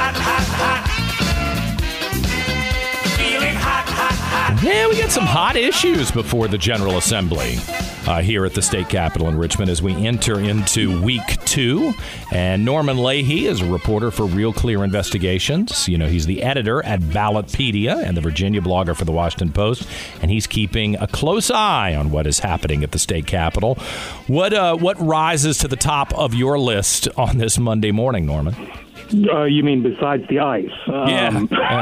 Yeah, we got some hot issues before the General Assembly here at the state capitol in Richmond as we enter into week 2. And Norman Leahy is a reporter for Real Clear Investigations. You know, he's the editor at Ballotpedia and the Virginia blogger for the Washington Post. And he's keeping a close eye on what is happening at the state capitol. What rises to the top of your list on this Monday morning, Norman? You mean besides the ice? Yeah.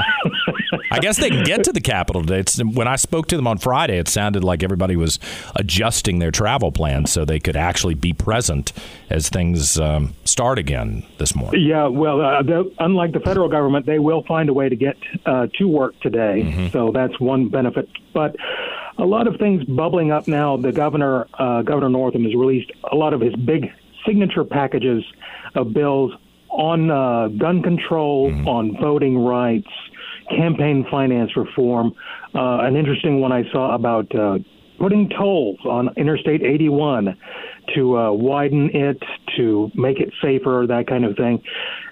I guess they can get to the Capitol today. When I spoke to them on Friday, it sounded like everybody was adjusting their travel plans so they could actually be present as things start again this morning. Yeah, well, unlike the federal government, they will find a way to get to work today. Mm-hmm. So that's one benefit. But a lot of things bubbling up now. The Governor Northam, has released a lot of his big signature packages of bills on gun control, on voting rights, campaign finance reform. An interesting one I saw about putting tolls on Interstate 81 to widen it, to make it safer, that kind of thing.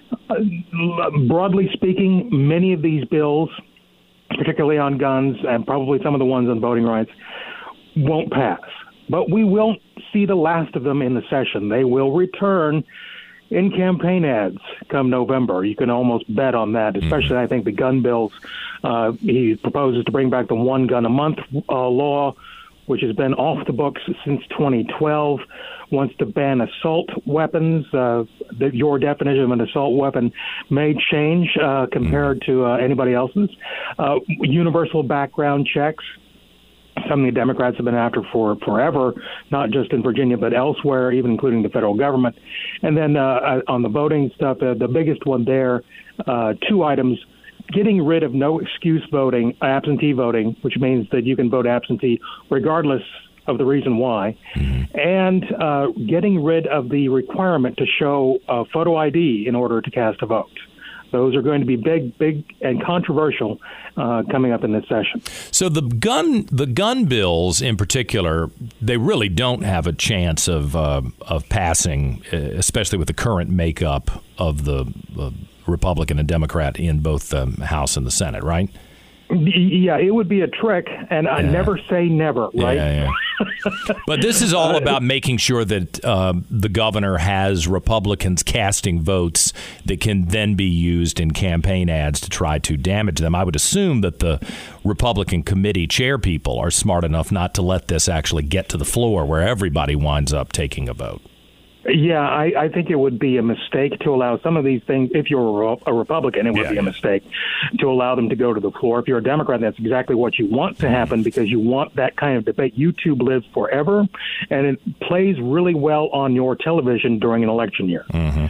Broadly speaking, many of these bills, particularly on guns and probably some of the ones on voting rights, won't pass. But we won't see the last of them in the session. They will return in campaign ads come November. You can almost bet on that, especially I think the gun bills. He proposes to bring back the one gun a month law, which has been off the books since 2012, wants to ban assault weapons. Your definition of an assault weapon may change compared to anybody else's. Universal background checks. Something the Democrats have been after for forever, not just in Virginia, but elsewhere, even including the federal government. And then on the voting stuff, the biggest one there, 2 items, getting rid of no excuse voting, absentee voting, which means that you can vote absentee regardless of the reason why, and getting rid of the requirement to show photo ID in order to cast a vote. Those are going to be big, and controversial coming up in this session. So the gun bills in particular, they really don't have a chance of passing, especially with the current makeup of the Republican and Democrat in both the House and the Senate, right? Yeah, it would be a trick, and I never say never, right? Yeah. But this is all about making sure that the governor has Republicans casting votes that can then be used in campaign ads to try to damage them. I would assume that the Republican committee chair people are smart enough not to let this actually get to the floor where everybody winds up taking a vote. Yeah, I think it would be a mistake to allow some of these things. If you're a Republican, it would be a mistake to allow them to go to the floor. If you're a Democrat, that's exactly what you want to happen because you want that kind of debate. YouTube lives forever, and it plays really well on your television during an election year.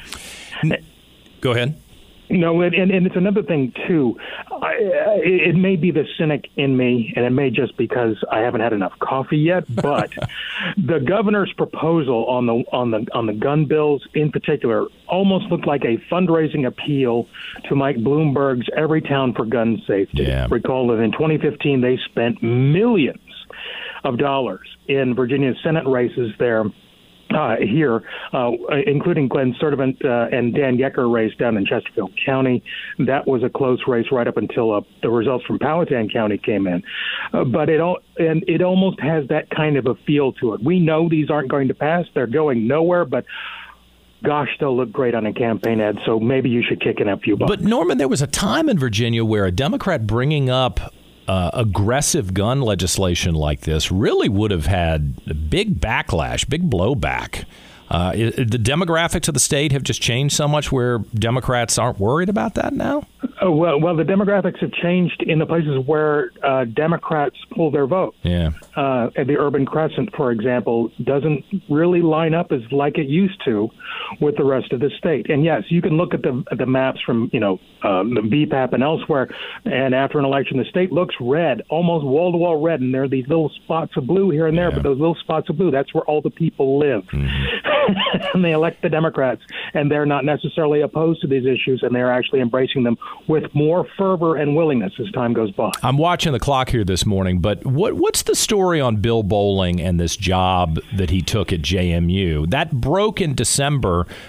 Go ahead. No, and it's another thing, too. It may be the cynic in me, and it may just because I haven't had enough coffee yet, but the governor's proposal on the gun bills in particular almost looked like a fundraising appeal to Mike Bloomberg's Everytown for Gun Safety. Yeah. Recall that in 2015, they spent millions of dollars in Virginia's Senate races there. Here, including Glenn Sturtevant and Dan Yecker race down in Chesterfield County. That was a close race right up until the results from Powhatan County came in. But it almost has that kind of a feel to it. We know these aren't going to pass. They're going nowhere, but gosh, they'll look great on a campaign ad, so maybe you should kick in a few bucks. But, Norman, there was a time in Virginia where a Democrat bringing up aggressive gun legislation like this really would have had a big backlash, big blowback. The demographics of the state have just changed so much where Democrats aren't worried about that now? Well, the demographics have changed in the places where Democrats pull their vote. Yeah. The Urban Crescent, for example, doesn't really line up as like it used to with the rest of the state. And yes, you can look at the maps from the BPAP and elsewhere, and after an election, the state looks red, almost wall-to-wall red, and there are these little spots of blue here and there, but those little spots of blue, that's where all the people live. And they elect the Democrats, and they're not necessarily opposed to these issues, and they're actually embracing them with more fervor and willingness as time goes by. I'm watching the clock here this morning, but what's the story on Bill Bolling and this job that he took at JMU? That broke in December,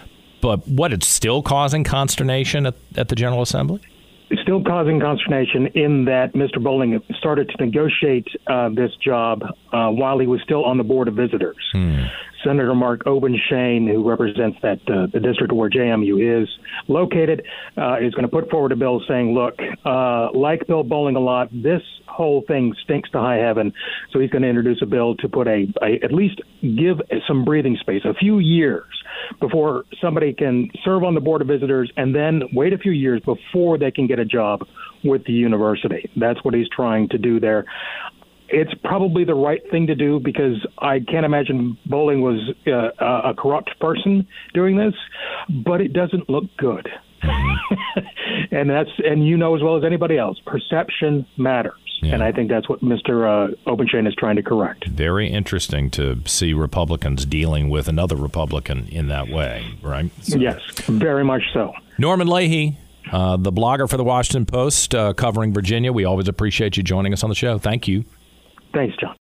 But what, it's still causing consternation at the General Assembly? It's still causing consternation in that Mr. Bowling started to negotiate this job while he was still on the Board of Visitors. Senator Mark Obenshain, who represents the district where JMU is located, is going to put forward a bill saying, look, like Bill Bowling a lot, this whole thing stinks to high heaven. So he's going to introduce a bill to put at least give some breathing space, a few years before somebody can serve on the Board of Visitors and then wait a few years before they can get a job with the university. That's what he's trying to do there. It's probably the right thing to do because I can't imagine Bowling was a corrupt person doing this, but it doesn't look good. And you know as well as anybody else, perception matters. Yeah. And I think that's what Mr. Obenshain is trying to correct. Very interesting to see Republicans dealing with another Republican in that way, right? So. Yes, very much so. Norman Leahy, the blogger for the Washington Post, covering Virginia. We always appreciate you joining us on the show. Thank you. Thanks, John.